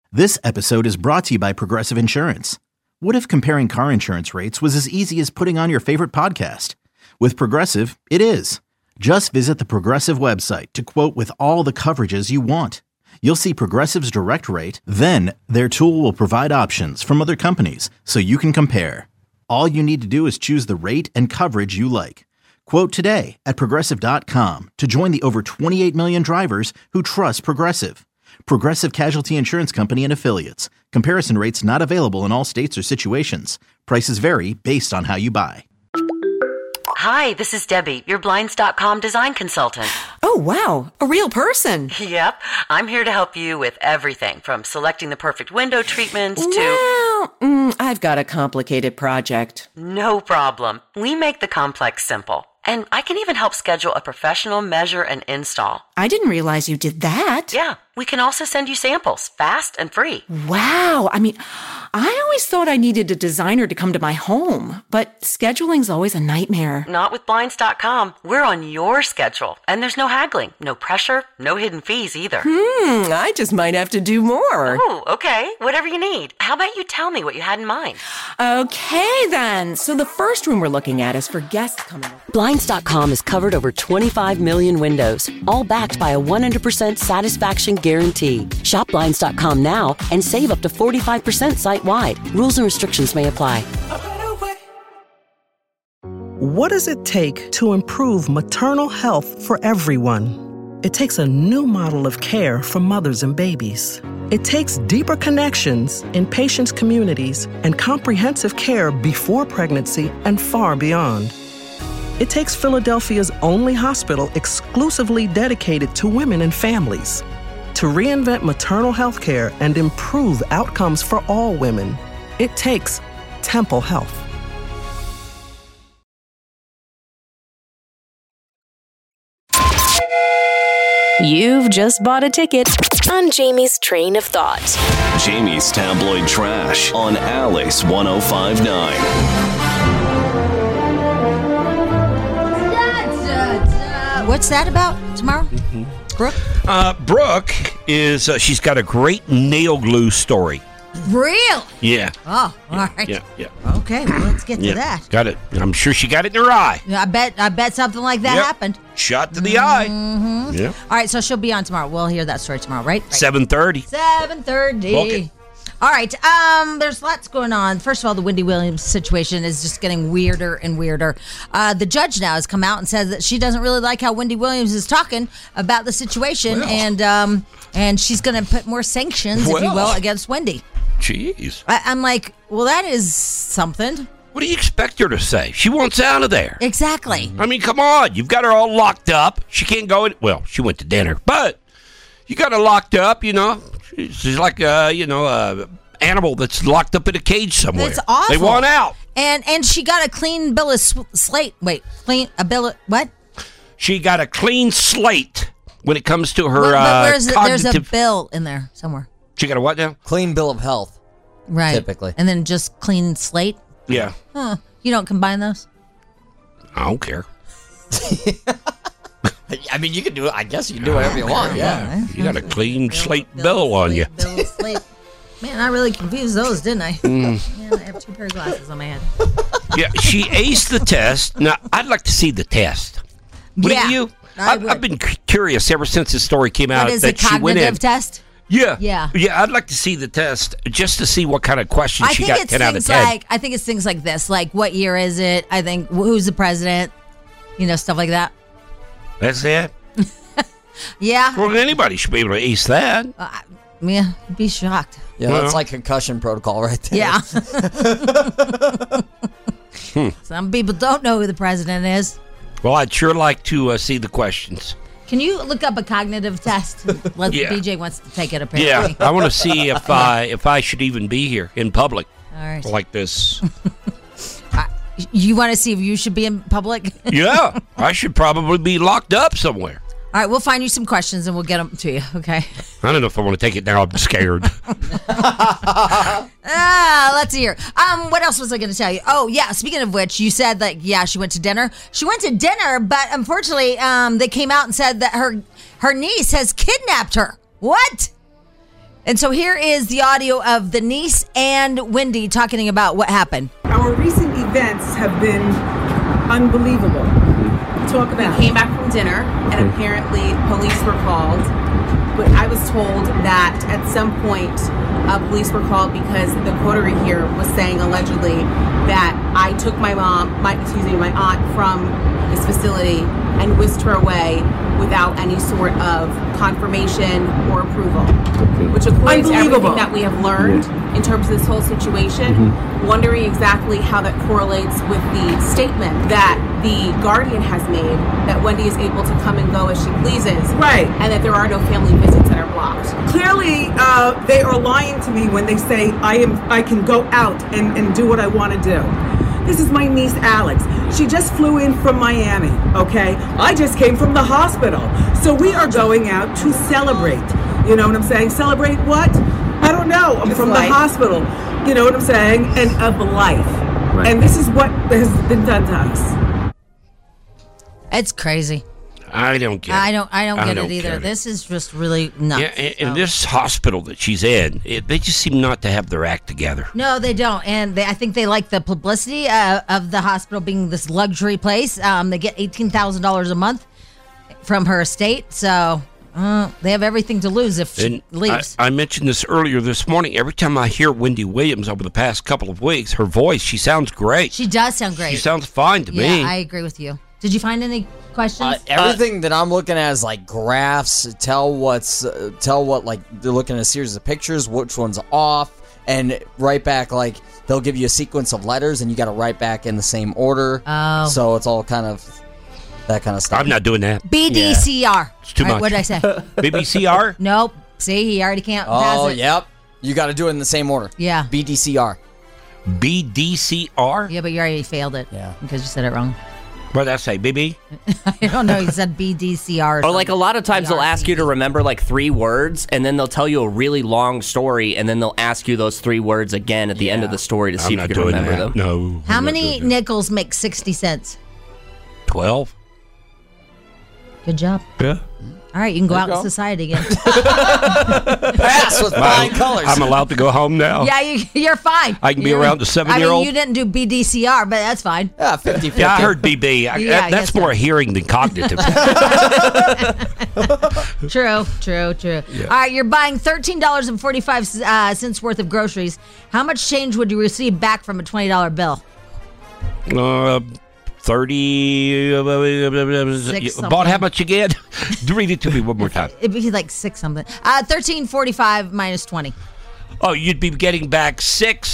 This episode is brought to you by Progressive Insurance. What if comparing car insurance rates was as easy as putting on your favorite podcast? With Progressive, it is. Just visit the Progressive website to quote with all the coverages you want. You'll see Progressive's direct rate, then their tool will provide options from other companies so you can compare. All you need to do is choose the rate and coverage you like. Quote today at Progressive.com to join the over 28 million drivers who trust Progressive. Progressive Casualty Insurance Company and Affiliates. Comparison rates not available in all states or situations. Prices vary based on how you buy. Hi, this is Debbie, your Blinds.com design consultant. Oh, wow. A real person. Yep. I'm here to help you with everything from selecting the perfect window treatments to... Well, I've got a complicated project. No problem. We make the complex simple. And I can even help schedule a professional measure and install. I didn't realize you did that. Yeah. We can also send you samples, fast and free. Wow. I always thought I needed a designer to come to my home, but scheduling's always a nightmare. Not with Blinds.com. We're on your schedule, and there's no haggling, no pressure, no hidden fees either. I just might have to do more. Oh, okay. Whatever you need. How about you tell me what you had in mind? Okay, then. So the first room we're looking at is for guests coming over. Blinds.com has covered over 25 million windows, all backed by a 100% satisfaction guarantee. Shop Blinds.com now and save up to 45% site-wide. Rules and restrictions may apply. What does it take to improve maternal health for everyone? It takes a new model of care for mothers and babies. It takes deeper connections in patients' communities and comprehensive care before pregnancy and far beyond. It takes Philadelphia's only hospital exclusively dedicated to women and families. To reinvent maternal health care and improve outcomes for all women, it takes Temple Health. You've just bought a ticket on Jamie's Train of Thought. Jamie's Tabloid Trash on Alice 105.9. What's that about tomorrow? Brooke? Brooke is, she's got a great nail glue story. Real? Yeah. Oh, all right. Yeah. Okay, well, let's get to that. Got it. I'm sure she got it in her eye. I bet something like that happened. Shot to the eye. Mm-hmm. Yeah. All right, so she'll be on tomorrow. We'll hear that story tomorrow, right? 7:30. 7:30. Okay. All right, there's lots going on. First of all, the Wendy Williams situation is just getting weirder and weirder. The judge now has come out and said that she doesn't really like how Wendy Williams is talking about the situation, and she's going to put more sanctions, if you will, against Wendy. Jeez. I'm like, well, that is something. What do you expect her to say? She wants out of there. Exactly. I mean, come on. You've got her all locked up. She can't go in. Well, she went to dinner, but you got her locked up, you know. She's like, a animal that's locked up in a cage somewhere. It's awful. They want out. And she got a clean bill of slate. Wait, what? She got a clean slate when it comes to her There's cognitive... a bill in there somewhere. She got a what now? Clean bill of health. Right. Typically. And then just clean slate? Yeah. Huh. You don't combine those? I don't care. I mean, you can do it. I guess you can do whatever you want. Yeah. You got a clean slate bill on you. Bill of slate. Man, I really confused those, didn't I? Yeah, I have 2 pair of glasses on my head. Yeah, she aced the test. Now, I'd like to see the test. Wouldn't you? I've been curious ever since the story came out. What is that a cognitive test? Yeah. Yeah. Yeah, I'd like to see the test just to see what kind of questions she got 10 out of 10. I think it's things like this, like what year is it? I think who's the president? Stuff like that. That's it? Yeah. Well, anybody should be able to ace that. Yeah, I'd be shocked. Yeah, that's like concussion protocol right there. Yeah. Some people don't know who the president is. Well, I'd sure like to see the questions. Can you look up a cognitive test? BJ wants to take it, apparently. Yeah, I want to see if I should even be here in public. All right. Like this. You want to see if you should be in public? Yeah, I should probably be locked up somewhere. All right, we'll find you some questions and we'll get them to you, okay? I don't know if I want to take it now. I'm scared. Let's hear. What else was I going to tell you? Oh, yeah, speaking of which, you said that, she went to dinner. She went to dinner, but unfortunately, they came out and said that her niece has kidnapped her. What? And so here is the audio of the niece and Wendy talking about what happened. Our recent events have been unbelievable. Talk about We came back from dinner, and apparently police were called. But I was told that at some point, police were called because the coterie here was saying allegedly that I took my aunt from this facility and whisked her away without any sort of confirmation or approval. Which according to everything that we have learned in terms of this whole situation, wondering exactly how that correlates with the statement that the guardian has made that Wendy is able to come and go as she pleases. Right. And that there are no family visits that are blocked. Clearly, they are lying to me when they say I can go out and do what I want to do. This is my niece, Alex. She just flew in from Miami, okay? I just came from the hospital. So we are going out to celebrate. You know what I'm saying? Celebrate what? I don't know. I'm from the hospital. You know what I'm saying? And of life. Right. And this is what has been done to us. It's crazy. I don't get it. I don't get it either. This is just really nuts. Yeah, in this hospital that she's in, they just seem not to have their act together. No, they don't. And I think they like the publicity of the hospital being this luxury place. They get $18,000 a month from her estate. So they have everything to lose if she leaves. I mentioned this earlier this morning. Every time I hear Wendy Williams over the past couple of weeks, her voice, she sounds great. She does sound great. She sounds fine to me. Yeah, I agree with you. Did you find any questions? Everything that I'm looking at is like graphs. Tell what like they're looking at a series of pictures, which one's off, and write back like they'll give you a sequence of letters, and you got to write back in the same order. Oh, so it's all kind of that kind of stuff. I'm not doing that. BDCR. Yeah. It's too much. What did I say? BBCR? Nope. See, he already can't pass it. Oh, yep. You got to do it in the same order. Yeah. BDCR. BDCR? Yeah, but you already failed it. Yeah. Because you said it wrong. What did I say, BB? I don't know. You said BDCR. Or like a lot of times they'll ask you to remember like 3 words, and then they'll tell you a really long story, and then they'll ask you those 3 words again at the end of the story to see if you can remember them. No. How many nickels make 60 cents? 12. Good job. Yeah. All right, you can go out in society again. Pass with flying colors. I'm allowed to go home now? Yeah, you're fine. I can be around the 7-year-old? I mean, you didn't do BDCR, but that's fine. Yeah, 50-50. Yeah, I heard BB. That's more hearing than cognitive. True. Yeah. All right, you're buying $13.45 worth of groceries. How much change would you receive back from a $20 bill? 30. About how much again? Read it to me one more time. It'd be like 6 something. 13.45 minus 20. Oh, you'd be getting back 6.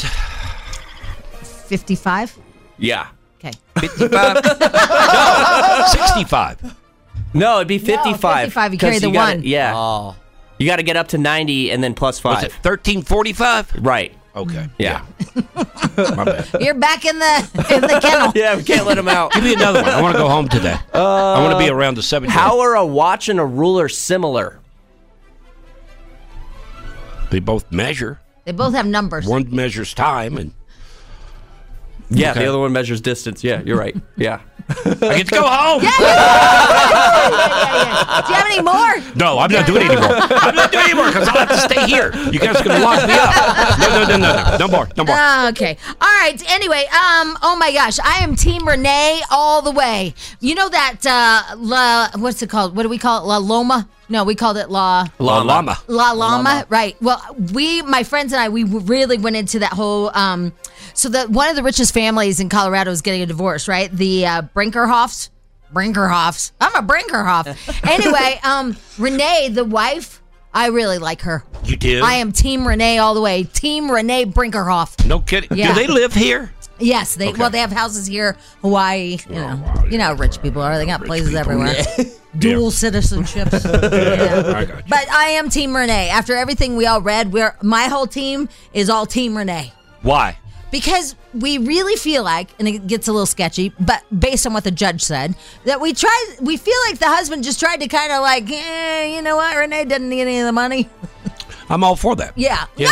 55. Yeah. Okay. 55. No, 65. No, it'd be 55. No, 55. You carry the 1. Yeah. Oh. You got to get up to 90 and then plus 5. Was it 13.45? Right. Okay. Yeah. My bad. You're back in the kennel. Yeah, we can't let him out. Give me another one. I want to go home today. I want to be around the 7. How are a watch and a ruler similar? They both measure. They both have numbers. One measures time and... Yeah, the other one measures distance. Yeah, you're right. Yeah. I get to go home. Yeah. Do you have any more? No, I'm not doing it anymore. I'm not doing it anymore because I'll have to stay here. You guys are going to lock me up. No. No more. Okay. All right. Anyway, oh my gosh, I am Team Renee all the way. You know that, what's it called? What do we call it? La Loma? No, we called it La Llama. La Llama, right. Well, my friends and I, we really went into that whole, so that one of the richest families in Colorado is getting a divorce, right? The Brinkerhoffs. I'm a Brinkerhoff. Anyway, Renee, the wife, I really like her. You do? I am Team Renee all the way. Team Renee Brinkerhoff. No kidding. Yeah. Do they live here? Yes, they have houses here, Hawaii. You know how rich people are. They got places everywhere. Dual citizenships. I got you. But I am Team Renee. After everything we all read, my whole team is all Team Renee. Why? Because we really feel like, and it gets a little sketchy, but based on what the judge said, that we feel like the husband just tried to kind of like, you know what, Renee doesn't need any of the money. I'm all for that. Yeah. No!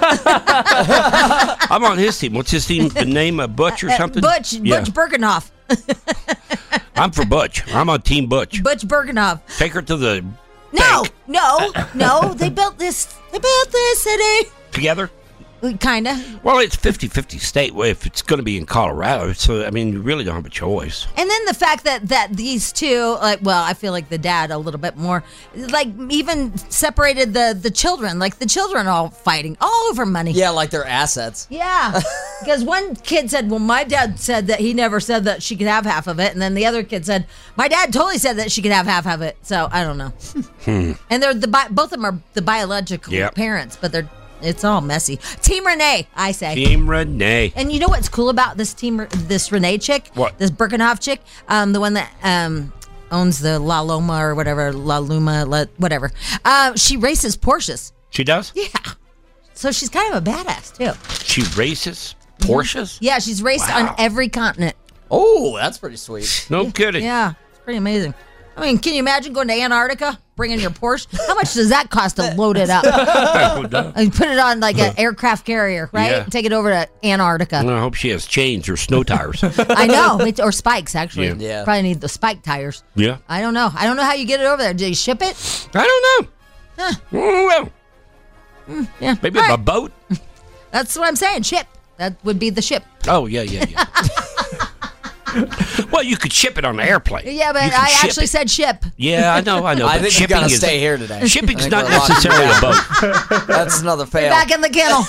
I'm on his team. What's his team? The name of Butch or something? Butch Birkenhoff. I'm for Butch. I'm on Team Butch. Butch Birkenhoff. Take her to the No. They built this city. Together? Kinda. Well, it's 50-50 state if it's going to be in Colorado. So, I mean, you really don't have a choice. And then the fact that these two, I feel like the dad a little bit more, even separated the children. Like, the children are all fighting all over money. Yeah, like their assets. Yeah. Because one kid said, well, my dad said that he never said that she could have half of it. And then the other kid said, my dad totally said that she could have half of it. So, I don't know. And they're both of them are the biological parents, but it's all messy. Team Renee, I say. Team Renee. And you know what's cool about this Renee chick? What? This Birkenhoff chick? The one that owns the La Loma or whatever, La Luma, whatever. She races Porsches. She does? Yeah. So she's kind of a badass, too. She races Porsches? Yeah, she's raced on every continent. Oh, that's pretty sweet. No kidding. Yeah, it's pretty amazing. I mean, can you imagine going to Antarctica, bringing your Porsche? How much does that cost to load it up? And put it on like an aircraft carrier, right? Yeah. Take it over to Antarctica. I hope she has chains or snow tires. I know, or spikes actually. Yeah. Probably need the spike tires. Yeah. I don't know how you get it over there. Do you ship it? I don't know. Huh. Well, yeah. maybe by boat. That's what I'm saying. Ship. That would be the ship. Oh, yeah. Well, you could ship it on an airplane. Yeah, but I actually said ship. Yeah, I know. I think you gotta stay here today. Shipping's not necessarily a boat. That's another fail. Back in the kennel.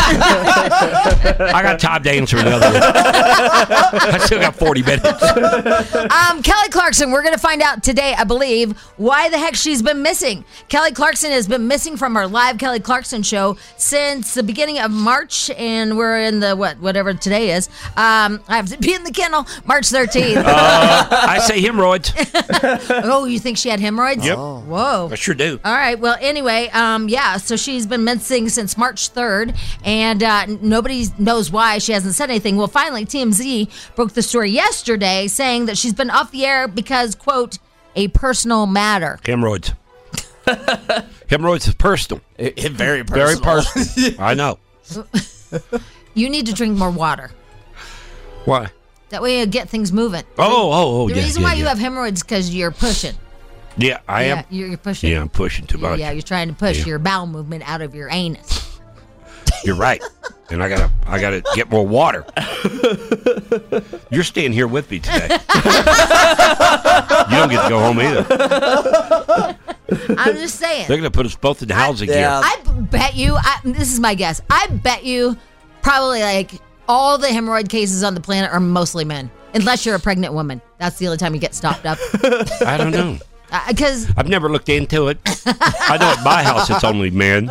I got time to answer another one. I still got 40 minutes. Kelly Clarkson, we're going to find out today, I believe, why the heck she's been missing. Kelly Clarkson has been missing from our live Kelly Clarkson show since the beginning of March, and we're in the, whatever today is. I have to be in the kennel, March 13th. I say hemorrhoids. Oh, you think she had hemorrhoids? Yep. Oh. Whoa. I sure do. All right. Well, anyway, so she's been missing since March 3rd, and nobody knows why. She hasn't said anything. Well, finally, TMZ broke the story yesterday, saying that she's been off the air because, quote, a personal matter. Hemorrhoids. Hemorrhoids is personal. Very personal. Very personal. I know. You need to drink more water. Why? That way you get things moving. Oh, The reason why you have hemorrhoids is because you're pushing. Yeah, I am. You're pushing. Yeah, I'm pushing too much. Yeah, you're trying to push your bowel movement out of your anus. You're right. And I gotta get more water. You're staying here with me today. You don't get to go home either. I'm just saying. They're gonna put us both in housing here. I bet you, this is my guess, I bet you probably like all the hemorrhoid cases on the planet are mostly men. Unless you're a pregnant woman. That's the only time you get stopped up. I don't know. Because I've never looked into it. I know at my house it's only men.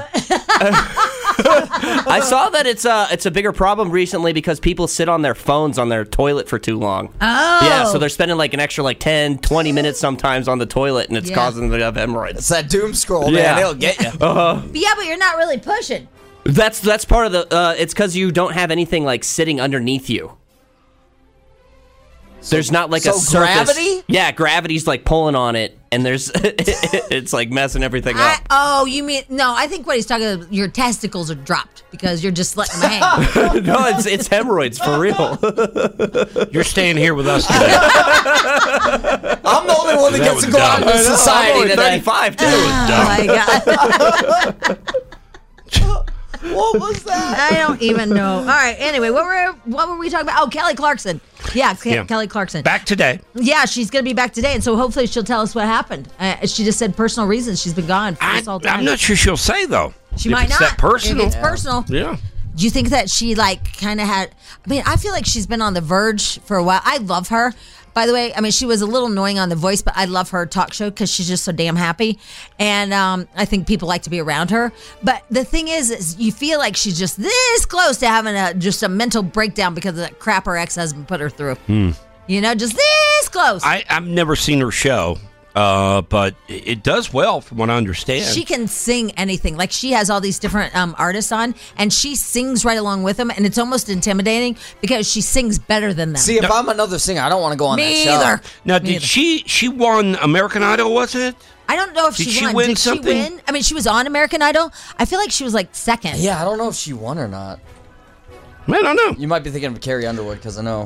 I saw that it's a bigger problem recently because people sit on their phones on their toilet for too long. Oh. Yeah, so they're spending like an extra 10, 20 minutes sometimes on the toilet, and it's causing them to have hemorrhoids. It's that doom scroll, man. It'll get you. But you're not really pushing. That's part of the. It's because you don't have anything like sitting underneath you. There's not like a surface. Gravity? Yeah, gravity's like pulling on it, and there's it's like messing everything up. You mean no? I think what he's talking about, your testicles are dropped because you're just letting them hang. No, it's hemorrhoids for real. You're staying here with us today. I'm the only one that gets to go out in society I'm today. 35 too. Oh my god. What was that? I don't even know. All right. Anyway, what were we talking about? Oh, Kelly Clarkson. Yeah, Kelly Clarkson. Back today. Yeah, she's going to be back today, and so hopefully she'll tell us what happened. She just said personal reasons she's been gone for this whole time. I'm not sure she'll say though. She if might it's not. That personal. If it's personal. Yeah. Do you think that she kind of had? I mean, I feel like she's been on the verge for a while. I love her. By the way, I mean, she was a little annoying on The Voice, but I love her talk show because she's just so damn happy. And I think people like to be around her. But the thing is you feel like she's just this close to having just a mental breakdown because of that crap her ex-husband put her through. You know, just this close. I've never seen her show, but it does well from what I understand. She can sing anything. Like, she has all these different artists on, and she sings right along with them, and it's almost intimidating because she sings better than them. See, if I'm another singer, I don't want to go on that show. Either. Now, did she won American Idol, was it? I don't know if Did she she won. win Did something? she win? I mean, she was on American Idol. I feel like she was like second. Yeah, I don't know if she won or not. Man, I don't know. You might be thinking of Carrie Underwood because I know.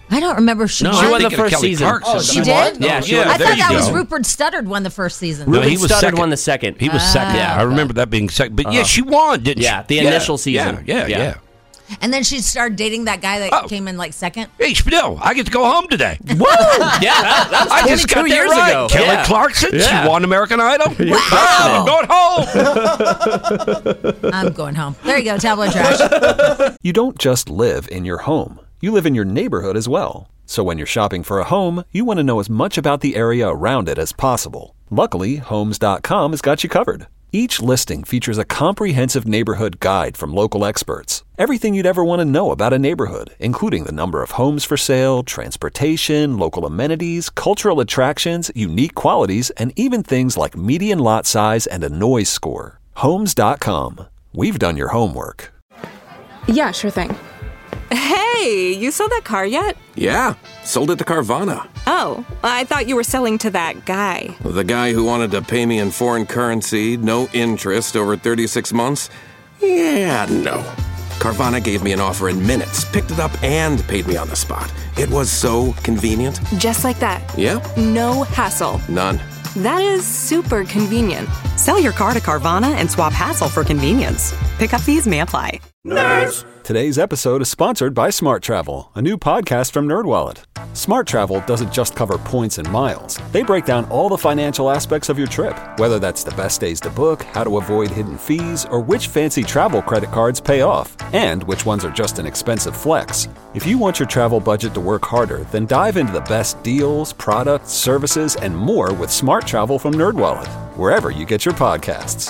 I don't remember if she No, won. she won the first season. She did? Yeah, she won. I thought that was go. Rupert Studdard won the first season. No, he was Studdard second. won the second. He was second. I remember that being second. But yeah, she won, didn't she? Yeah, the initial season. Yeah. And then she started dating that guy that came in like second. Hey, Spadil, I get to go home today. Whoa! Yeah, that was I just got 22 that years right. ago. Kelly Yeah. Clarkson, Yeah. she won American Idol. Wow. I'm going home. I'm going home. There you go, tabloid trash. You don't just live in your home. You live in your neighborhood as well. So when you're shopping for a home, you want to know as much about the area around it as possible. Luckily, Homes.com has got you covered. Each listing features a comprehensive neighborhood guide from local experts. Everything you'd ever want to know about a neighborhood, including the number of homes for sale, transportation, local amenities, cultural attractions, unique qualities, and even things like median lot size and a noise score. Homes.com. We've done your homework. Yeah, sure thing. Hey, you sold that car yet? Yeah, sold it to Carvana. Oh, I thought you were selling to that guy. The guy who wanted to pay me in foreign currency, no interest, over 36 months? Yeah, no. Carvana gave me an offer in minutes, picked it up, and paid me on the spot. It was so convenient. Just like that. Yep. No hassle. None. That is super convenient. Sell your car to Carvana and swap hassle for convenience. Pickup fees may apply. Nerds! Today's episode is sponsored by Smart Travel, a new podcast from NerdWallet. Smart Travel doesn't just cover points and miles. They break down all the financial aspects of your trip, whether that's the best days to book, how to avoid hidden fees, or which fancy travel credit cards pay off, and which ones are just an expensive flex. If you want your travel budget to work harder, then dive into the best deals, products, services, and more with Smart Travel from NerdWallet, wherever you get your podcasts.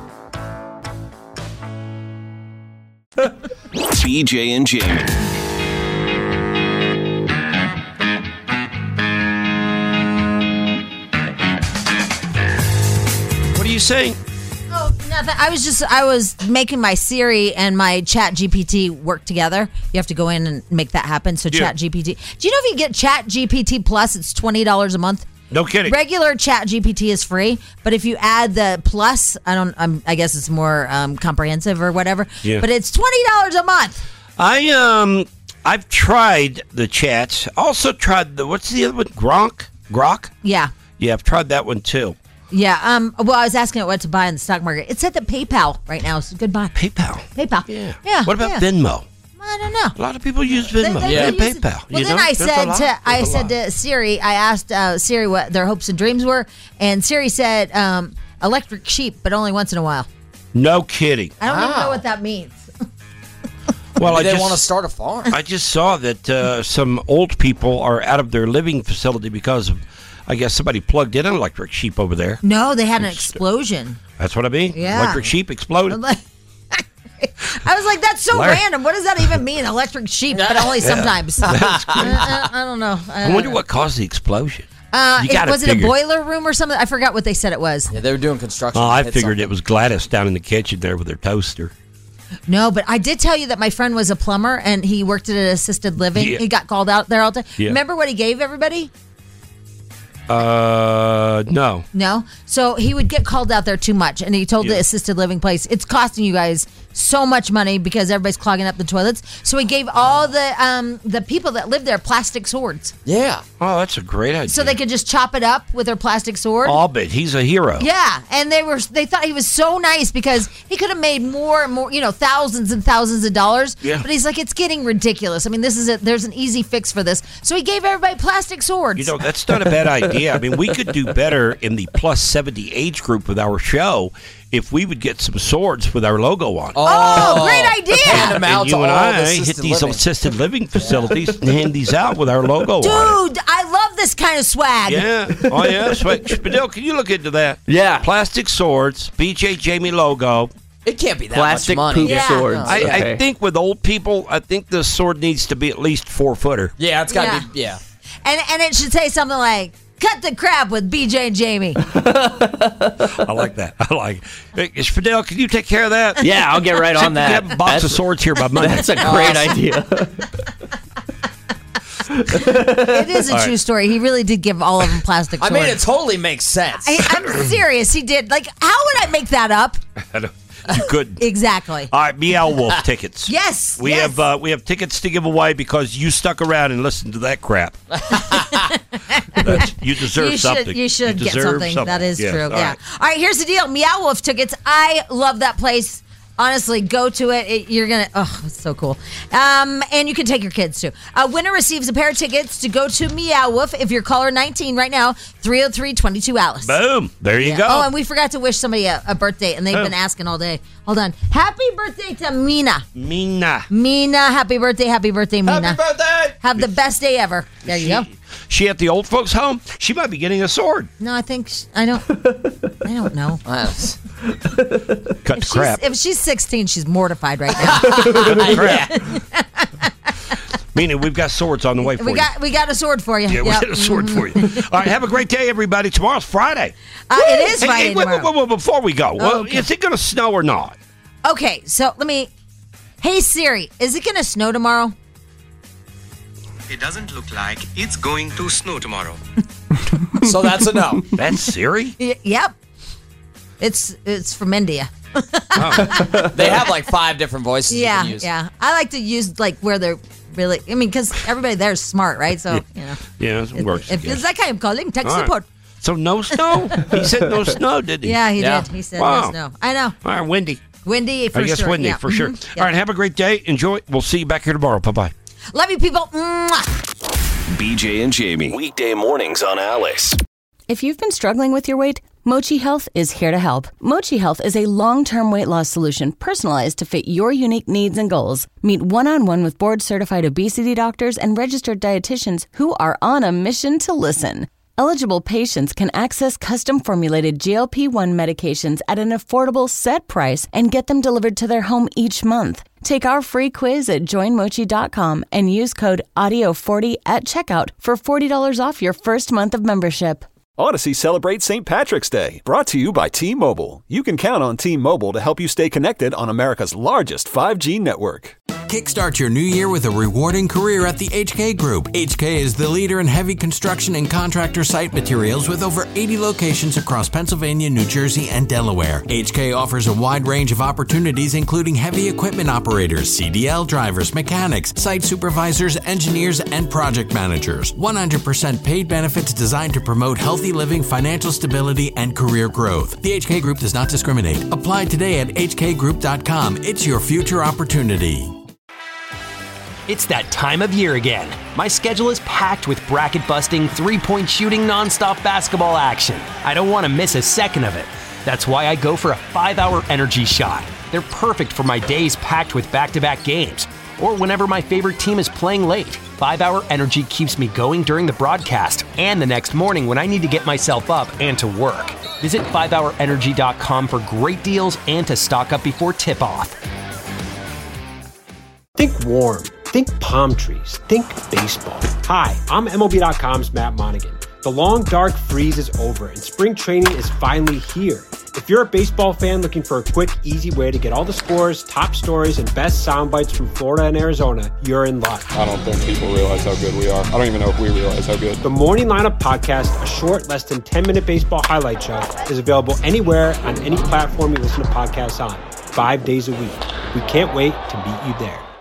BJ and Jamie. What are you saying? Oh, nothing. I was making my Siri and my Chat GPT work together. You have to go in and make that happen. So Chat GPT. Do you know if you get Chat GPT Plus, it's $20 a month? No kidding. Regular Chat GPT is free, but if you add the Plus, I guess it's more comprehensive or whatever. Yeah. But it's $20 a month. I've tried the chats. Also tried what's the other one? Grok? Yeah. Yeah, I've tried that one too. Yeah. Well, I was asking it what to buy in the stock market. It said that PayPal right now is a good buy. PayPal. Yeah. Yeah. What about Venmo? I don't know. A lot of people use Venmo and PayPal. Well, then I said to Siri, I asked Siri what their hopes and dreams were, and Siri said electric sheep, but only once in a while. No kidding. I don't even know what that means. Well, Maybe they want to start a farm. I just saw that some old people are out of their living facility because of, I guess, somebody plugged in an electric sheep over there. No, they had an explosion. That's what I mean? Yeah. Electric sheep exploded. I was like, that's so Larry. random. What does that even mean? Electric sheep, but only sometimes. I don't know. I wonder what caused the explosion. Was it a boiler room or something? I forgot what they said it was. Yeah, they were doing construction. Oh, I Hit figured something. it was Gladys down in the kitchen there with her toaster. No, but I did tell you that my friend was a plumber and he worked at an assisted living. Yeah. He got called out there all the time. Yeah. Remember what he gave everybody? No. No. So he would get called out there too much, and he told the assisted living place, it's costing you guys so much money because everybody's clogging up the toilets. So he gave all the people that live there plastic swords. Yeah. Oh, that's a great idea. So they could just chop it up with their plastic sword. I'll bet he's a hero. Yeah, and they thought he was so nice because he could have made more and more, thousands and thousands of dollars. Yeah. But he's like, it's getting ridiculous. I mean, there's an easy fix for this. So he gave everybody plastic swords. That's not a bad idea. I mean, we could do better in the plus 70 age group with our show if we would get some swords with our logo on. Oh, great idea! Hand them out And to you and all the I assisted hit these living. assisted living facilities and hand these out with our logo on it. Dude, I love this kind of swag. Yeah. Oh, yeah. Sweet. Spadil, can you look into that? Yeah. Plastic swords, BJ Jamie logo. It can't be that Plastic much money. poop swords. I Okay. think with old people, I think the sword needs to be at least 4-footer. Yeah, it's got to be. Yeah. And it should say something like, cut the crap with BJ and Jamie. I like that. I like it. Hey, Spadil, can you take care of that? Yeah, I'll get right on We have a that. box of swords here by Monday. That's a great idea. It is a true story. He really did give all of them plastic I swords. mean, it totally makes sense. I'm serious. He did. Like, how would I make that up? You couldn't. Exactly. All right, Meow Wolf tickets. Yes. We have tickets to give away because you stuck around and listened to that crap. You deserve something. You should get deserve something. That is Yes, true. all Yeah. right. All right, here's the deal. Meow Wolf tickets. I love that place. Honestly, go to it. You're going to, it's so cool. And you can take your kids too. Winner receives a pair of tickets to go to Meow Wolf if you're caller 19 right now, 303-22 Alice. Boom. There you go. Oh, and we forgot to wish somebody a birthday, and they've been asking all day. Hold on. Happy birthday to Mina. Mina, happy birthday, Mina. Happy birthday. Have the best day ever. There you go. She at the old folks' home? She might be getting a sword. No, I think I don't know. Cut the crap. If she's 16, she's mortified right now. Meaning we've got swords on the way for you. We got a sword for you. Yeah, we got a sword for you. All right, have a great day, everybody. Tomorrow's Friday. It is Friday tomorrow. Wait, before we go, is it going to snow or not? Okay, so Hey Siri, is it going to snow tomorrow? It doesn't look like it's going to snow tomorrow. So that's a no. That's Siri? Yep. It's from India. They have like 5 different voices you can use. Yeah. I like to use like where they're really, because everybody there's smart, right? So, Yeah, it works. If it's that kind of calling, tech All right. support. So no snow? He said no snow, didn't he? Yeah, he did. He said no snow. I know. All right, windy. Windy for sure. I guess windy yeah. for sure. Mhm. All right, have a great day. Enjoy. We'll see you back here tomorrow. Bye-bye. Love you, people. Mwah. BJ and Jamie. Weekday mornings on Alice. If you've been struggling with your weight, Mochi Health is here to help. Mochi Health is a long-term weight loss solution personalized to fit your unique needs and goals. Meet one-on-one with board-certified obesity doctors and registered dietitians who are on a mission to listen. Eligible patients can access custom-formulated GLP-1 medications at an affordable set price and get them delivered to their home each month. Take our free quiz at joinmochi.com and use code AUDIO40 at checkout for $40 off your first month of membership. Odyssey celebrates St. Patrick's Day, brought to you by T-Mobile. You can count on T-Mobile to help you stay connected on America's largest 5G network. Kickstart your new year with a rewarding career at the HK Group. HK is the leader in heavy construction and contractor site materials with over 80 locations across Pennsylvania, New Jersey, and Delaware. HK offers a wide range of opportunities including heavy equipment operators, CDL drivers, mechanics, site supervisors, engineers, and project managers. 100% paid benefits designed to promote healthy living, financial stability, and career growth. The HK Group does not discriminate. Apply today at hkgroup.com. It's your future opportunity. It's that time of year again. My schedule is packed with bracket-busting, three-point shooting, nonstop basketball action. I don't want to miss a second of it. That's why I go for a 5-hour energy shot. They're perfect for my days packed with back-to-back games, or whenever my favorite team is playing late. 5-hour energy keeps me going during the broadcast and the next morning when I need to get myself up and to work. Visit 5hourenergy.com for great deals and to stock up before tip-off. Think warm. Think palm trees. Think baseball. Hi, I'm MLB.com's Matt Monaghan. The long, dark freeze is over, and spring training is finally here. If you're a baseball fan looking for a quick, easy way to get all the scores, top stories, and best sound bites from Florida and Arizona, you're in luck. I don't think people realize how good we are. I don't even know if we realize how good. The Morning Lineup Podcast, a short, less than 10-minute baseball highlight show, is available anywhere on any platform you listen to podcasts on, 5 days a week. We can't wait to meet you there.